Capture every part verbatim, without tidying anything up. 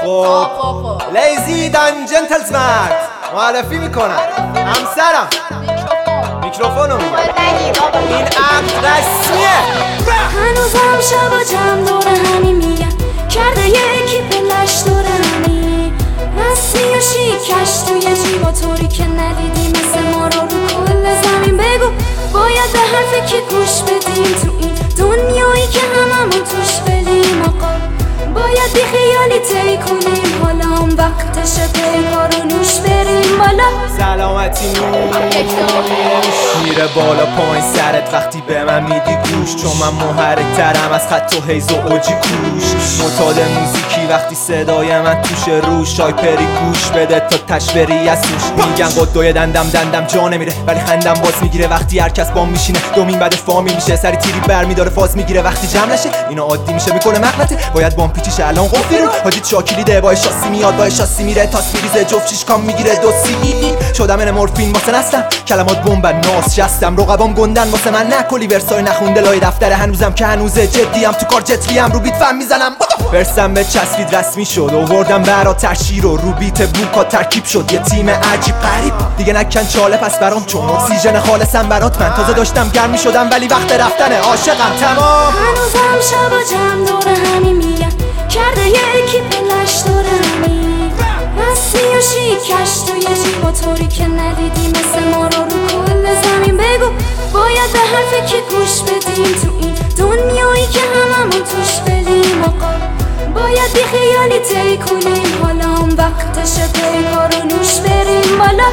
خب لیزی دن جنتلزمن معرفی میکنم همسرم میکروفونو میگم این عقد رسمیه. هنوزم شبا جمع دور همین میگن کرده یکی پلش دور همین رسمی و شیکش توی جیبا طوری که ندیدی مثل ما رو رو کل زمین. بگو باید به حرف کی گوش بدیم تو این دنیایی که هممون توش فلیم. آقا باید بی خیالی طی کنیم حالا هم وقتشه پیکار و نوش بریم بالا. سلامتی نوش میره بالا پایین سرت وقتی به من میدی گوش، چون من محرک ترم از خط و حیز و اوجی کوش. معتاد موزیکی وقتی صدای من توش روش شای پری گوش بده تا تشبری از توش. میگن قدوی دندم دندم جا نمیره ولی خندم باز میگیره وقتی هر کس بام میشینه دومین بعد فامیل میشه سری تیری برمیداره فاز میگیره وقتی جمع نشه اینا عادی میشه میکنه مغلطه باید بام پیچیشه الان قفلی رو حاجی چاکیلیده با شاسی میاد با شاسی میره تاس میریزه جفت چیش کام میگیره دو سی شدم من مورفین واسه نستم کلمات بمبن ناس شستم رقبام گندن واسه من نکلی ورسای نخونده لای دفتر هنوزم که هنوزه جدیم تو کار جتلیم رو بیت فهم میزنم ورسم به چسبید رسمی شد آوردم برا ترشیر و رو بیت بوکا ترکیب شد یه تیم عجیب غریب دیگه نکن چاله پس برام چون اکسیژن خالصم برات من تازه داشتم گرم میشدم ولی وقت رفتنه عاشقم تمام. هنوزم شبا جمع دور همین میگن کرده یکی پلش دور همین رسمی و شیکش توی جیبا طوری که ندیدی مثل ما رو رو کل زمین. بگو باید به حرف کی گوش بدیم تو این دنیایی که هممون توش فلیم. آقا باید بی خیالی طی کنیم حالا هم وقتشه پیکار و نوش بریم بالا.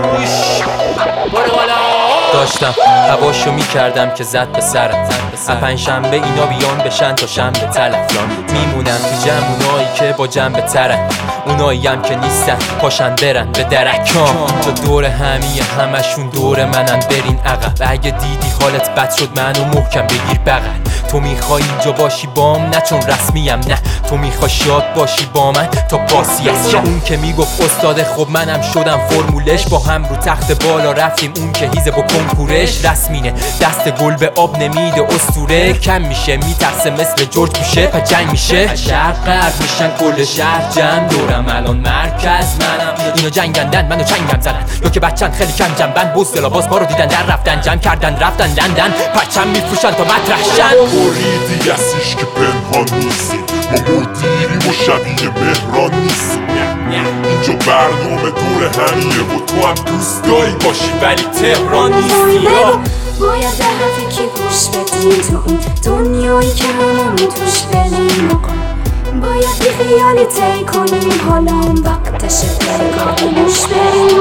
داشتم هواشو میکردم که زد به سرم پنج شنبه اینا بیان بشن تا شنبه تلفلان میمونم تو جمع اونایی که با جنبه ترن اونایی هم که نیستن پاشن برن به درکام تا دور همیه همشون دور منن برین عقب اگه دیدی حالت بد شد منو محکم بگیر بغل تو میخوای اینجا باشی بام نه چون رسمیم نه تو میخوای شاد باشی با من تا باسی از شم. اون که میگفت استاد خب منم شدم فرمولش با هم رو تخت بالا رفتیم اون که هیزه با کنکورش رسمینه دست گل به آب نمیده اسطوره کم میشه میترسه مثل جورج بوشه پا جنگ میشه شرق غرب میشن کل شهر جمع دورم الان مرکز منم اینا جنگندن منو چنگم زدن یا که بچن خیلی کم جنبن بزدلا باز ما رو دیدن در رفتن جمع کردن رفتن لندن پرچم میفروشن تا مطرح شن بریدی هستیش که پنهان نیستی ما مدیریم و شبیه مهران نیستی اینجا برنامه دور همیه و تو هم دوست داری باشی ولی تهران نیستی. باید به حرف کی گوش بدیم تو این دنیایی که هممون توش فلیم. باید بی خیالی طی کنیم حالا هم وقتشه پیکار و نوش بریم